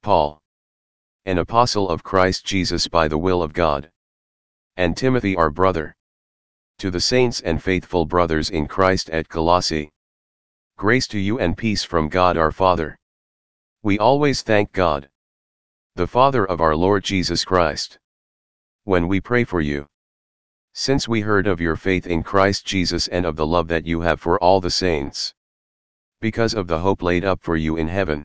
Paul, an apostle of Christ Jesus by the will of God, and Timothy our brother, to the saints and faithful brothers in Christ at Colossae. Grace to you and peace from God our Father. We always thank God, the Father of our Lord Jesus Christ, when we pray for you, since we heard of your faith in Christ Jesus and of the love that you have for all the saints, because of the hope laid up for you in heaven.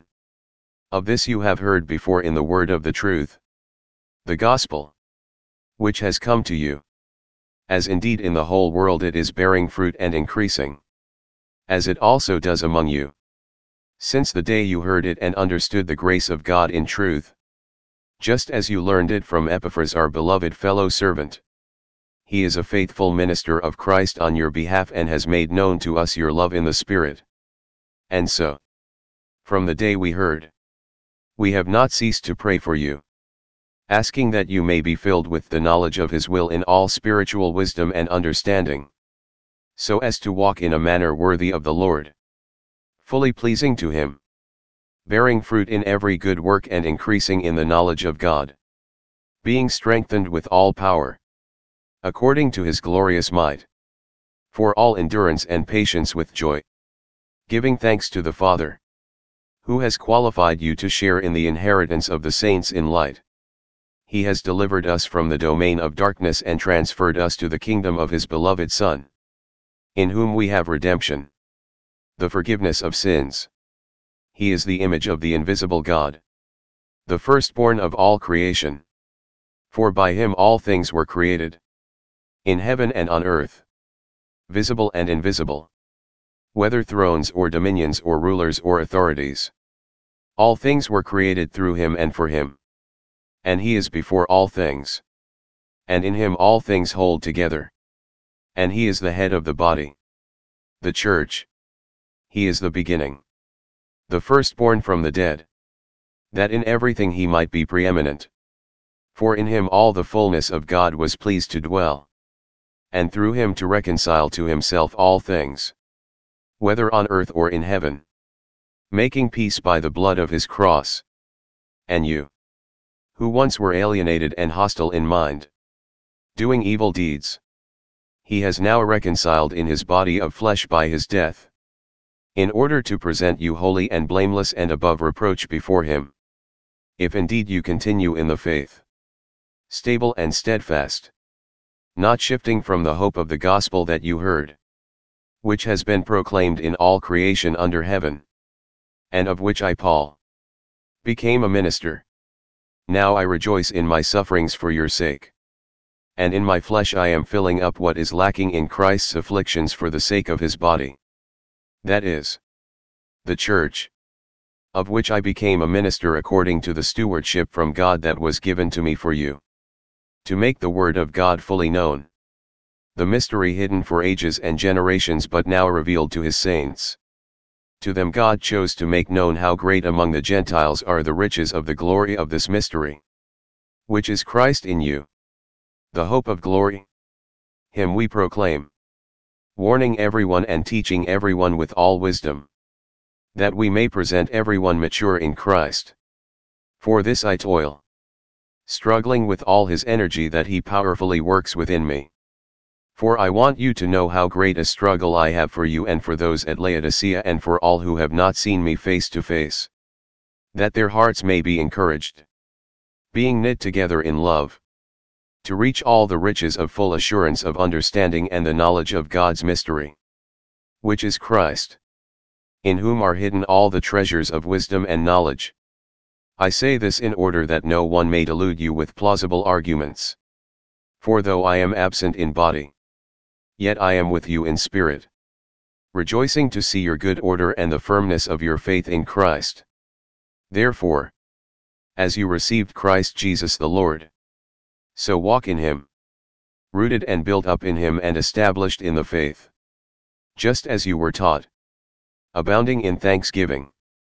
Of this you have heard before in the word of the truth, the gospel, which has come to you, as indeed in the whole world it is bearing fruit and increasing, as it also does among you, since the day you heard it and understood the grace of God in truth, just as you learned it from Epaphras our beloved fellow servant. He is a faithful minister of Christ on your behalf and has made known to us your love in the Spirit. And so, from the day we heard, we have not ceased to pray for you, asking that you may be filled with the knowledge of His will in all spiritual wisdom and understanding, so as to walk in a manner worthy of the Lord, fully pleasing to Him, bearing fruit in every good work and increasing in the knowledge of God, being strengthened with all power, according to His glorious might, for all endurance and patience with joy, giving thanks to the Father, who has qualified you to share in the inheritance of the saints in light. He has delivered us from the domain of darkness and transferred us to the kingdom of His beloved Son, in whom we have redemption, the forgiveness of sins. He is the image of the invisible God, the firstborn of all creation. For by Him all things were created, in heaven and on earth, visible and invisible, whether thrones or dominions or rulers or authorities. All things were created through Him and for Him. And He is before all things. And in Him all things hold together. And He is the head of the body, the church. He is the beginning, the firstborn from the dead, that in everything He might be preeminent. For in Him all the fullness of God was pleased to dwell, and through Him to reconcile to Himself all things, whether on earth or in heaven, making peace by the blood of His cross. And you, who once were alienated and hostile in mind, doing evil deeds, He has now reconciled in His body of flesh by His death, in order to present you holy and blameless and above reproach before Him, if indeed you continue in the faith, stable and steadfast, not shifting from the hope of the gospel that you heard, which has been proclaimed in all creation under heaven, and of which I, Paul, became a minister. Now I rejoice in my sufferings for your sake. And in my flesh I am filling up what is lacking in Christ's afflictions for the sake of His body, that is, the church, of which I became a minister according to the stewardship from God that was given to me for you, to make the word of God fully known, the mystery hidden for ages and generations but now revealed to His saints. To them God chose to make known how great among the Gentiles are the riches of the glory of this mystery, which is Christ in you, the hope of glory. Him we proclaim, warning everyone and teaching everyone with all wisdom, that we may present everyone mature in Christ. For this I toil, struggling with all His energy that He powerfully works within me. For I want you to know how great a struggle I have for you and for those at Laodicea and for all who have not seen me face to face, that their hearts may be encouraged, being knit together in love, to reach all the riches of full assurance of understanding and the knowledge of God's mystery, which is Christ, in whom are hidden all the treasures of wisdom and knowledge. I say this in order that no one may delude you with plausible arguments. For though I am absent in body, yet I am with you in spirit, rejoicing to see your good order and the firmness of your faith in Christ. Therefore, as you received Christ Jesus the Lord, so walk in Him, rooted and built up in Him and established in the faith, just as you were taught, abounding in thanksgiving.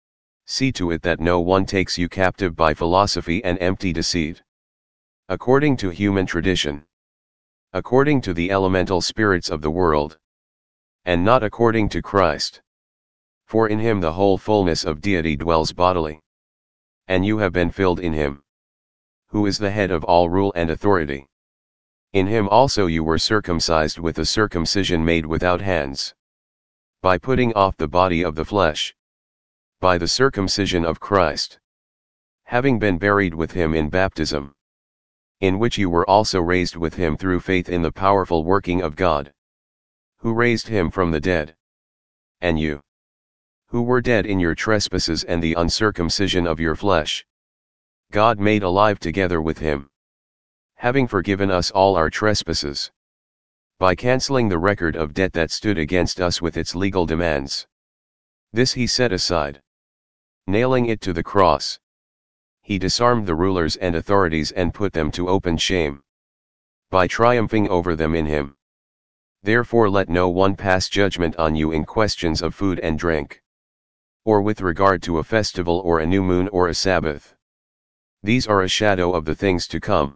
See to it that no one takes you captive by philosophy and empty deceit, according to human tradition, according to the elemental spirits of the world, and not according to Christ. For in Him the whole fullness of deity dwells bodily, and you have been filled in him, who is the head of all rule and authority. In him also you were circumcised with a circumcision made without hands, by putting off the body of the flesh, by the circumcision of Christ, having been buried with him in baptism, in which you were also raised with him through faith in the powerful working of God, who raised him from the dead. And you, who were dead in your trespasses and the uncircumcision of your flesh, God made alive together with him, having forgiven us all our trespasses, by canceling the record of debt that stood against us with its legal demands. This he set aside, nailing it to the cross. He disarmed the rulers and authorities and put them to open shame, by triumphing over them in him. Therefore let no one pass judgment on you in questions of food and drink, or with regard to a festival or a new moon or a Sabbath. These are a shadow of the things to come,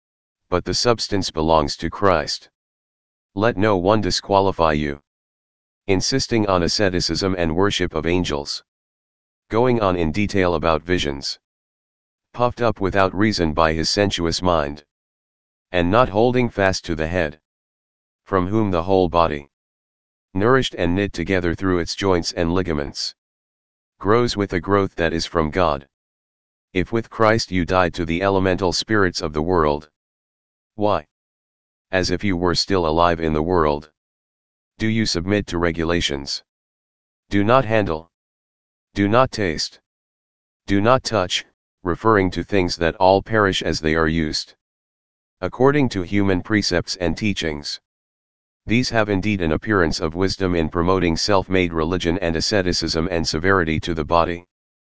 but the substance belongs to Christ. Let no one disqualify you, insisting on asceticism and worship of angels, going on in detail about visions, puffed up without reason by his sensuous mind, and not holding fast to the head, from whom the whole body, nourished and knit together through its joints and ligaments, grows with a growth that is from God. If with Christ you died to the elemental spirits of the world, why, as if you were still alive in the world, do you submit to regulations? Do not handle, do not taste, do not touch, referring to things that all perish as they are used, according to human precepts and teachings. These have indeed an appearance of wisdom in promoting self-made religion and asceticism and severity to the body,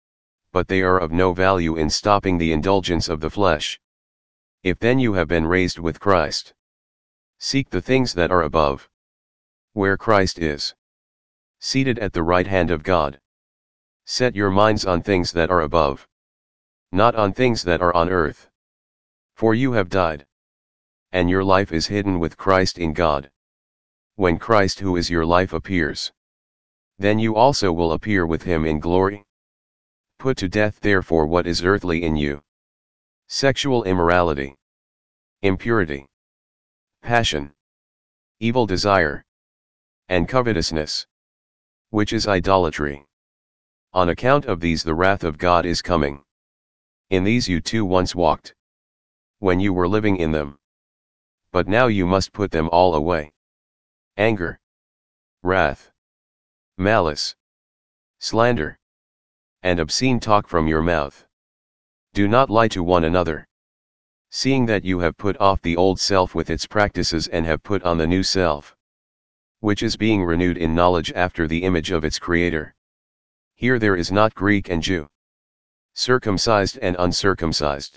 but they are of no value in stopping the indulgence of the flesh. If then you have been raised with Christ, seek the things that are above, where Christ is seated at the right hand of God. Set your minds on things that are above, not on things that are on earth. For you have died, and your life is hidden with Christ in God. When Christ, who is your life, appears, then you also will appear with him in glory. Put to death therefore what is earthly in you: sexual immorality, impurity, passion, evil desire, and covetousness, which is idolatry. On account of these the wrath of God is coming. In these you too once walked, when you were living in them. But now you must put them all away: anger, wrath, malice, slander, and obscene talk from your mouth. Do not lie to one another, seeing that you have put off the old self with its practices and have put on the new self, which is being renewed in knowledge after the image of its Creator. Here there is not Greek and Jew, circumcised and uncircumcised,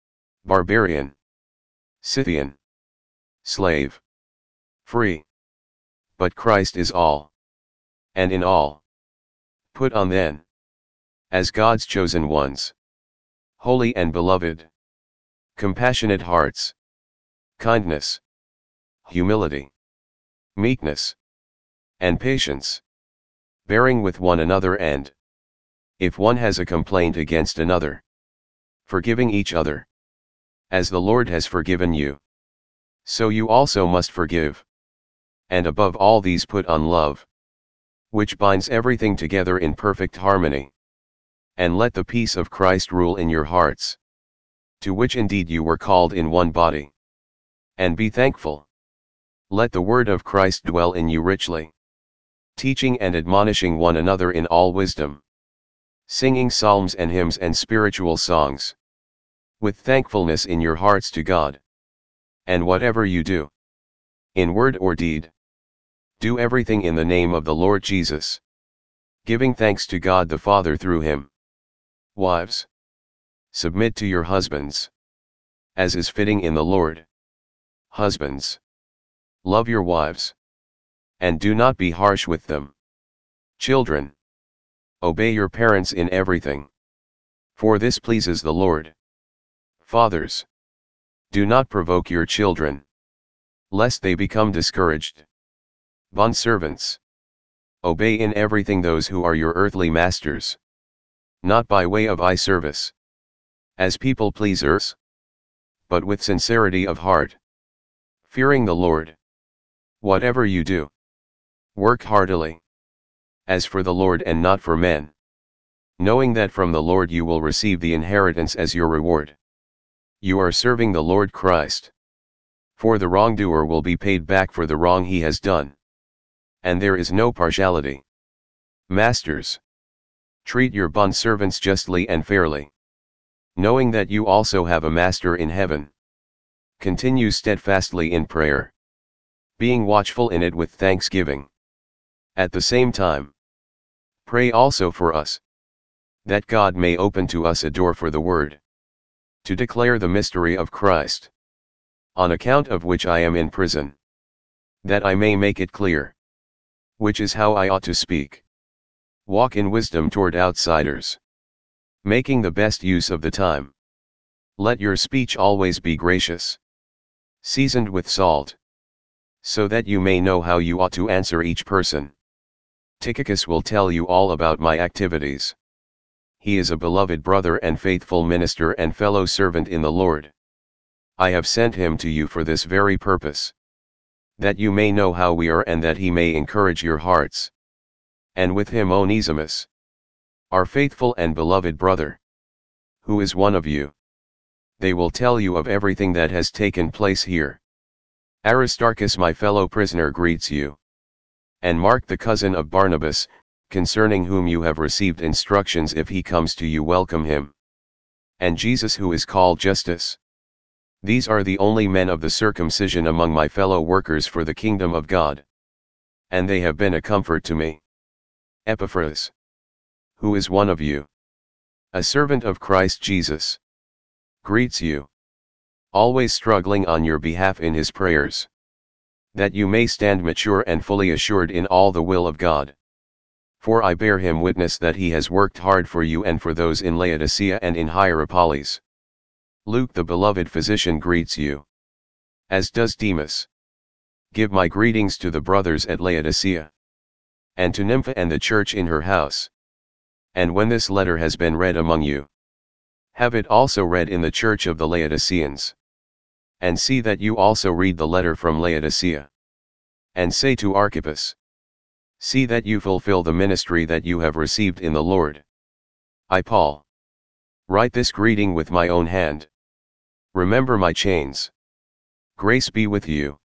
barbarian, Scythian, slave, free, but Christ is all, and in all. Put on then, as God's chosen ones, holy and beloved, compassionate hearts, kindness, humility, meekness, and patience, bearing with one another, and, if one has a complaint against another, forgiving each other. As the Lord has forgiven you, so you also must forgive. And above all these put on love, which binds everything together in perfect harmony. And let the peace of Christ rule in your hearts, to which indeed you were called in one body. And be thankful. Let the word of Christ dwell in you richly, teaching and admonishing one another in all wisdom, singing psalms and hymns and spiritual songs, with thankfulness in your hearts to God. And whatever you do, in word or deed, do everything in the name of the Lord Jesus, giving thanks to God the Father through him. Wives, submit to your husbands, as is fitting in the Lord. Husbands, love your wives, and do not be harsh with them. Children, obey your parents in everything, for this pleases the Lord. Fathers, do not provoke your children, lest they become discouraged. Bondservants, obey in everything those who are your earthly masters, not by way of eye service, as people pleasers, but with sincerity of heart, fearing the Lord. Whatever you do, work heartily, as for the Lord and not for men, knowing that from the Lord you will receive the inheritance as your reward. You are serving the Lord Christ. For the wrongdoer will be paid back for the wrong he has done. And there is no partiality. Masters, treat your bondservants justly and fairly, knowing that you also have a master in heaven. Continue steadfastly in prayer, being watchful in it with thanksgiving. At the same time, pray also for us, that God may open to us a door for the word, to declare the mystery of Christ, on account of which I am in prison, that I may make it clear, which is how I ought to speak. Walk in wisdom toward outsiders, making the best use of the time. Let your speech always be gracious, seasoned with salt, so that you may know how you ought to answer each person. Tychicus will tell you all about my activities. He is a beloved brother and faithful minister and fellow servant in the Lord. I have sent him to you for this very purpose, that you may know how we are and that he may encourage your hearts. And with him Onesimus, our faithful and beloved brother, who is one of you. They will tell you of everything that has taken place here. Aristarchus my fellow prisoner greets you. And Mark the cousin of Barnabas, concerning whom you have received instructions, if he comes to you welcome him. And Jesus who is called Justus. These are the only men of the circumcision among my fellow workers for the kingdom of God. And they have been a comfort to me. Epaphras, who is one of you, a servant of Christ Jesus, greets you, always struggling on your behalf in his prayers, that you may stand mature and fully assured in all the will of God. For I bear him witness that he has worked hard for you and for those in Laodicea and in Hierapolis. Luke the beloved physician greets you, as does Demas. Give my greetings to the brothers at Laodicea, and to Nympha and the church in her house. And when this letter has been read among you, have it also read in the church of the Laodiceans. And see that you also read the letter from Laodicea. And say to Archippus, see that you fulfill the ministry that you have received in the Lord. I, Paul, write this greeting with my own hand. Remember my chains. Grace be with you.